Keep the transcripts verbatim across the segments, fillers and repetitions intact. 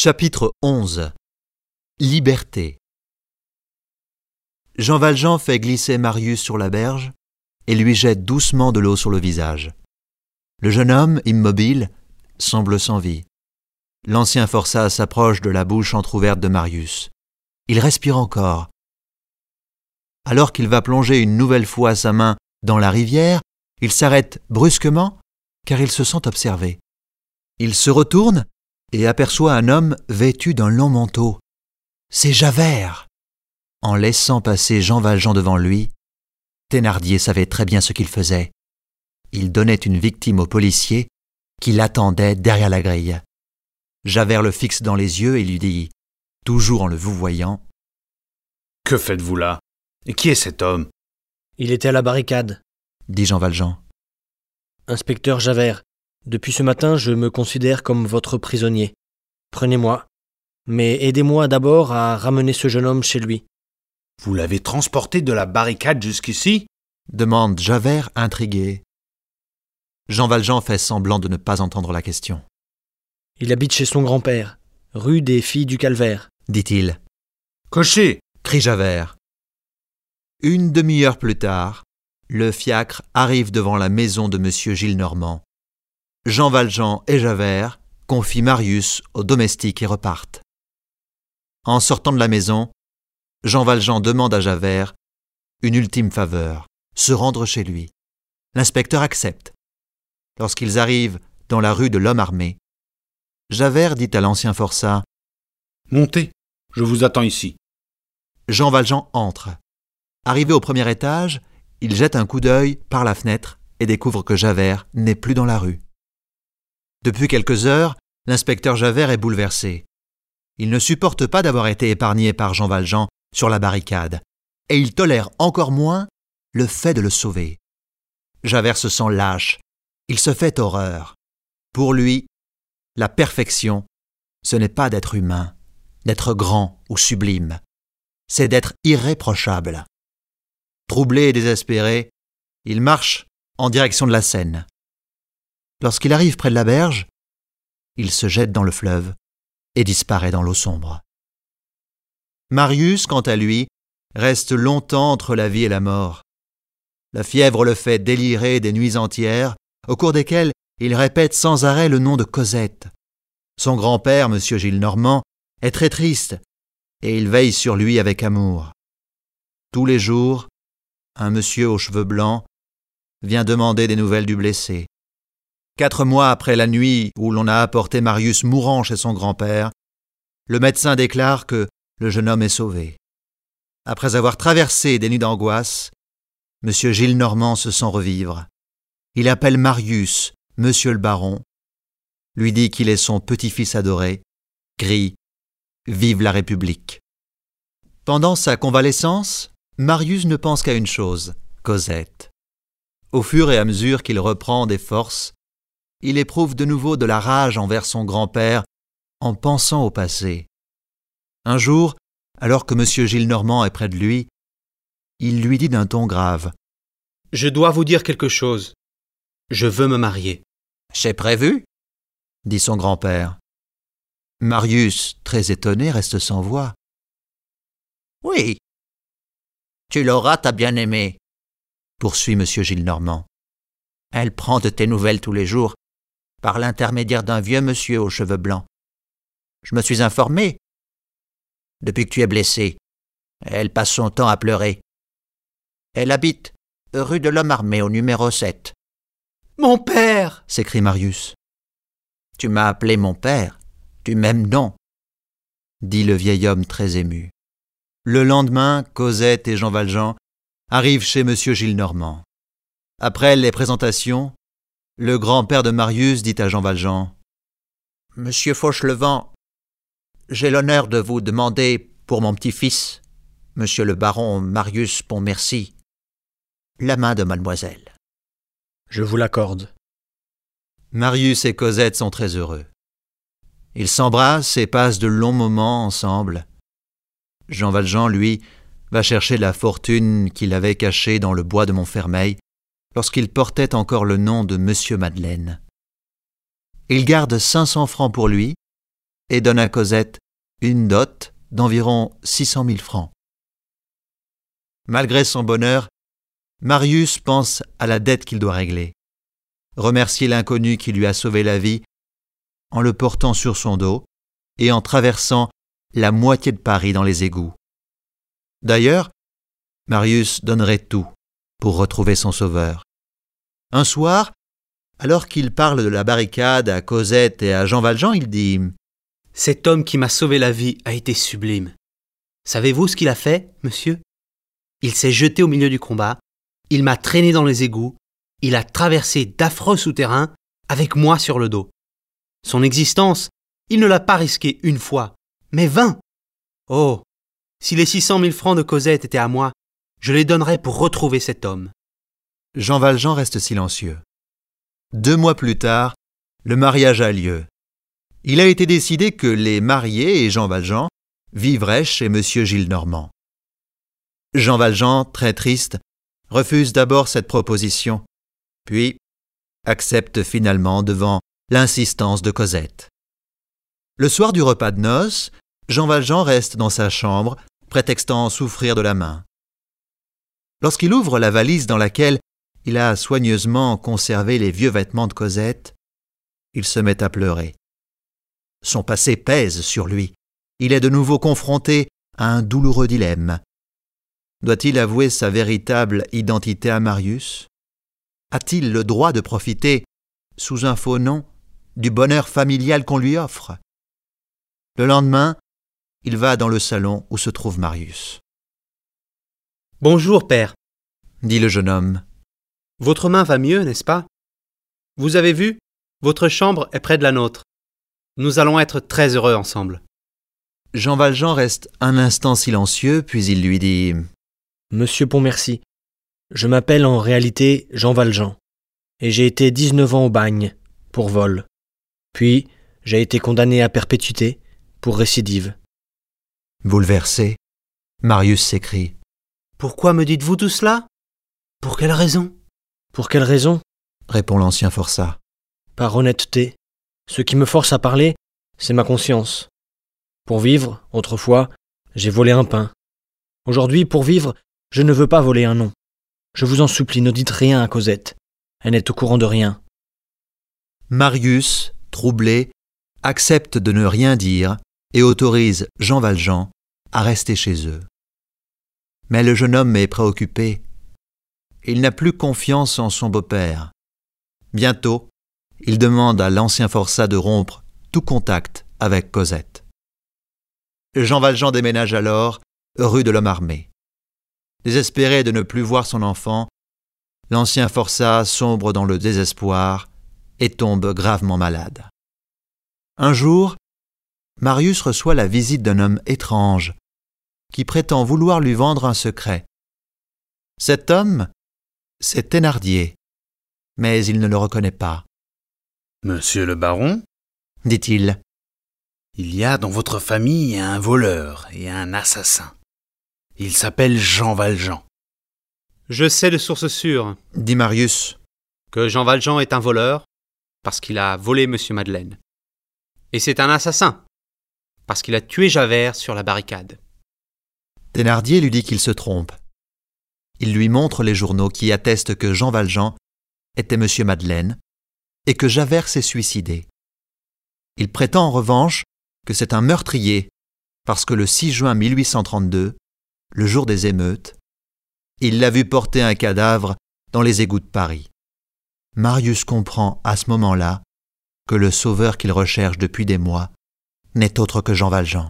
Chapitre onze. Liberté. Jean Valjean fait glisser Marius sur la berge et lui jette doucement de l'eau sur le visage. Le jeune homme, immobile, semble sans vie. L'ancien forçat s'approche de la bouche entr'ouverte de Marius. Il respire encore. Alors qu'il va plonger une nouvelle fois sa main dans la rivière, il s'arrête brusquement car il se sent observé. Il se retourne et aperçoit un homme vêtu d'un long manteau. C'est Javert. En laissant passer Jean Valjean devant lui, Thénardier savait très bien ce qu'il faisait. Il donnait une victime au policier qui l'attendait derrière la grille. Javert le fixe dans les yeux et lui dit, toujours en le vouvoyant, « Que faites-vous là? Et qui est cet homme ?»« Il était à la barricade, » dit Jean Valjean. « Inspecteur Javert, depuis ce matin, je me considère comme votre prisonnier. Prenez-moi, mais aidez-moi d'abord à ramener ce jeune homme chez lui. » « Vous l'avez transporté de la barricade jusqu'ici ?» demande Javert intrigué. Jean Valjean fait semblant de ne pas entendre la question. « Il habite chez son grand-père, rue des Filles du Calvaire, » dit-il. « Cocher !» crie Javert. Une demi-heure plus tard, le fiacre arrive devant la maison de Monsieur Gillenormand. Jean Valjean et Javert confient Marius au domestique et repartent. En sortant de la maison, Jean Valjean demande à Javert une ultime faveur, se rendre chez lui. L'inspecteur accepte. Lorsqu'ils arrivent dans la rue de l'Homme Armé, Javert dit à l'ancien forçat « Montez, je vous attends ici. » Jean Valjean entre. Arrivé au premier étage, il jette un coup d'œil par la fenêtre et découvre que Javert n'est plus dans la rue. Depuis quelques heures, l'inspecteur Javert est bouleversé. Il ne supporte pas d'avoir été épargné par Jean Valjean sur la barricade, et il tolère encore moins le fait de le sauver. Javert se sent lâche, il se fait horreur. Pour lui, la perfection, ce n'est pas d'être humain, d'être grand ou sublime, c'est d'être irréprochable. Troublé et désespéré, il marche en direction de la Seine. Lorsqu'il arrive près de la berge, il se jette dans le fleuve et disparaît dans l'eau sombre. Marius, quant à lui, reste longtemps entre la vie et la mort. La fièvre le fait délirer des nuits entières, au cours desquelles il répète sans arrêt le nom de Cosette. Son grand-père, Monsieur Gillenormand, est très triste, et il veille sur lui avec amour. Tous les jours, un monsieur aux cheveux blancs vient demander des nouvelles du blessé. Quatre mois après la nuit où l'on a apporté Marius mourant chez son grand-père, le médecin déclare que le jeune homme est sauvé. Après avoir traversé des nuits d'angoisse, Monsieur Gillenormand se sent revivre. Il appelle Marius, Monsieur le baron, lui dit qu'il est son petit-fils adoré, crie « Vive la République !» Pendant sa convalescence, Marius ne pense qu'à une chose, Cosette. Au fur et à mesure qu'il reprend des forces, il éprouve de nouveau de la rage envers son grand-père en pensant au passé. Un jour, alors que Monsieur Gillenormand est près de lui, il lui dit d'un ton grave « Je dois vous dire quelque chose. Je veux me marier. »« C'est prévu ?» dit son grand-père. Marius, très étonné, reste sans voix. « Oui, tu l'auras, ta bien-aimée, » poursuit Monsieur Gillenormand. « Elle prend de tes nouvelles tous les jours par l'intermédiaire d'un vieux monsieur aux cheveux blancs. Je me suis informé. Depuis que tu es blessé, elle passe son temps à pleurer. Elle habite rue de l'Homme Armé au numéro sept. »« Mon père !» s'écrie Marius. « Tu m'as appelé mon père, tu m'aimes donc ?» dit le vieil homme très ému. Le lendemain, Cosette et Jean Valjean arrivent chez Monsieur Gillenormand. Après les présentations, le grand-père de Marius dit à Jean Valjean « Monsieur Fauchelevent, j'ai l'honneur de vous demander pour mon petit-fils, Monsieur le baron Marius Pontmercy, la main de mademoiselle. » « Je vous l'accorde. » Marius et Cosette sont très heureux. Ils s'embrassent et passent de longs moments ensemble. Jean Valjean, lui, va chercher la fortune qu'il avait cachée dans le bois de Montfermeil lorsqu'il portait encore le nom de Monsieur Madeleine. Il garde cinq cents francs pour lui et donne à Cosette une dot d'environ six cent mille francs. Malgré son bonheur, Marius pense à la dette qu'il doit régler. Remercier l'inconnu qui lui a sauvé la vie en le portant sur son dos et en traversant la moitié de Paris dans les égouts. D'ailleurs, Marius donnerait tout pour retrouver son sauveur. Un soir, alors qu'il parle de la barricade à Cosette et à Jean Valjean, il dit « Cet homme qui m'a sauvé la vie a été sublime. Savez-vous ce qu'il a fait, monsieur ? Il s'est jeté au milieu du combat, il m'a traîné dans les égouts, il a traversé d'affreux souterrains avec moi sur le dos. Son existence, il ne l'a pas risquée une fois, mais vingt. Oh, si les six cent mille francs de Cosette étaient à moi, je les donnerais pour retrouver cet homme. » Jean Valjean reste silencieux. Deux mois plus tard, le mariage a lieu. Il a été décidé que les mariés et Jean Valjean vivraient chez M. Gillenormand. Jean Valjean, très triste, refuse d'abord cette proposition, puis accepte finalement devant l'insistance de Cosette. Le soir du repas de noces, Jean Valjean reste dans sa chambre, prétextant souffrir de la main. Lorsqu'il ouvre la valise dans laquelle il a soigneusement conservé les vieux vêtements de Cosette, il se met à pleurer. Son passé pèse sur lui. Il est de nouveau confronté à un douloureux dilemme. Doit-il avouer sa véritable identité à Marius ? A-t-il le droit de profiter, sous un faux nom, du bonheur familial qu'on lui offre ? Le lendemain, il va dans le salon où se trouve Marius. « Bonjour, père, » dit le jeune homme. « Votre main va mieux, n'est-ce pas ? Vous avez vu, votre chambre est près de la nôtre. Nous allons être très heureux ensemble. » Jean Valjean reste un instant silencieux, puis il lui dit « Monsieur Pontmercy, je m'appelle en réalité Jean Valjean, et j'ai été dix-neuf ans au bagne, pour vol. Puis, j'ai été condamné à perpétuité, pour récidive. » Bouleversé, Marius s'écrie « Pourquoi me dites-vous tout cela ? Pour quelle raison ? » ?»« Pour quelle raison ? » répond l'ancien forçat. « Par honnêteté. Ce qui me force à parler, c'est ma conscience. Pour vivre, autrefois, j'ai volé un pain. Aujourd'hui, pour vivre, je ne veux pas voler un nom. Je vous en supplie, ne dites rien à Cosette. Elle n'est au courant de rien. » Marius, troublé, accepte de ne rien dire et autorise Jean Valjean à rester chez eux. Mais le jeune homme est préoccupé. Il n'a plus confiance en son beau-père. Bientôt, il demande à l'ancien forçat de rompre tout contact avec Cosette. Jean Valjean déménage alors rue de l'Homme Armé. Désespéré de ne plus voir son enfant, l'ancien forçat sombre dans le désespoir et tombe gravement malade. Un jour, Marius reçoit la visite d'un homme étrange qui prétend vouloir lui vendre un secret. Cet homme, c'est Thénardier, mais il ne le reconnaît pas. « Monsieur le baron, dit-il, il y a dans votre famille un voleur et un assassin. Il s'appelle Jean Valjean. »« Je sais de source sûre, dit Marius, que Jean Valjean est un voleur parce qu'il a volé Monsieur Madeleine. Et c'est un assassin parce qu'il a tué Javert sur la barricade. » Thénardier lui dit qu'il se trompe. Il lui montre les journaux qui attestent que Jean Valjean était Monsieur Madeleine et que Javert s'est suicidé. Il prétend en revanche que c'est un meurtrier parce que le six juin mille huit cent trente-deux, le jour des émeutes, il l'a vu porter un cadavre dans les égouts de Paris. Marius comprend à ce moment-là que le sauveur qu'il recherche depuis des mois n'est autre que Jean Valjean.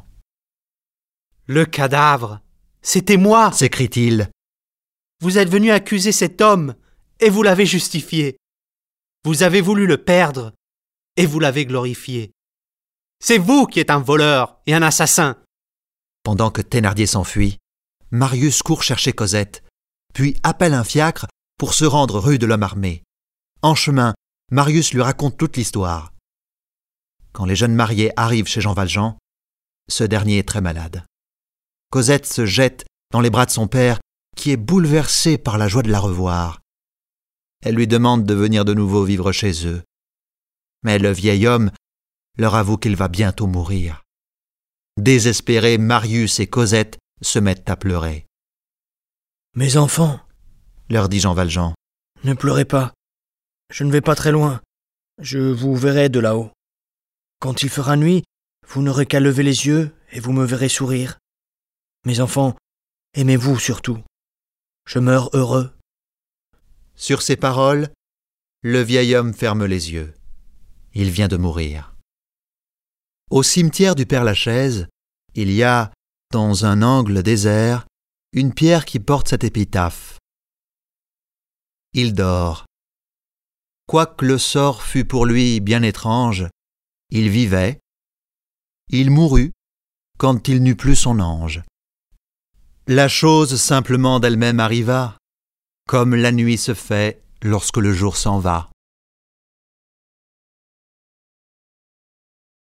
« Le cadavre, c'était moi !» s'écrie-t-il. « Vous êtes venu accuser cet homme et vous l'avez justifié. Vous avez voulu le perdre et vous l'avez glorifié. C'est vous qui êtes un voleur et un assassin. » Pendant que Thénardier s'enfuit, Marius court chercher Cosette, puis appelle un fiacre pour se rendre rue de l'Homme Armé. En chemin, Marius lui raconte toute l'histoire. Quand les jeunes mariés arrivent chez Jean Valjean, ce dernier est très malade. Cosette se jette dans les bras de son père, qui est bouleversé par la joie de la revoir. Elle lui demande de venir de nouveau vivre chez eux. Mais le vieil homme leur avoue qu'il va bientôt mourir. Désespérés, Marius et Cosette se mettent à pleurer. « Mes enfants, leur dit Jean Valjean, ne pleurez pas. Je ne vais pas très loin. Je vous verrai de là-haut. Quand il fera nuit, vous n'aurez qu'à lever les yeux et vous me verrez sourire. Mes enfants, aimez-vous surtout. Je meurs heureux. » Sur ces paroles, le vieil homme ferme les yeux. Il vient de mourir. Au cimetière du Père-Lachaise, il y a, dans un angle désert, une pierre qui porte cette épitaphe. Il dort. Quoique le sort fût pour lui bien étrange, il vivait. Il mourut quand il n'eut plus son ange. La chose simplement d'elle-même arriva, comme la nuit se fait lorsque le jour s'en va.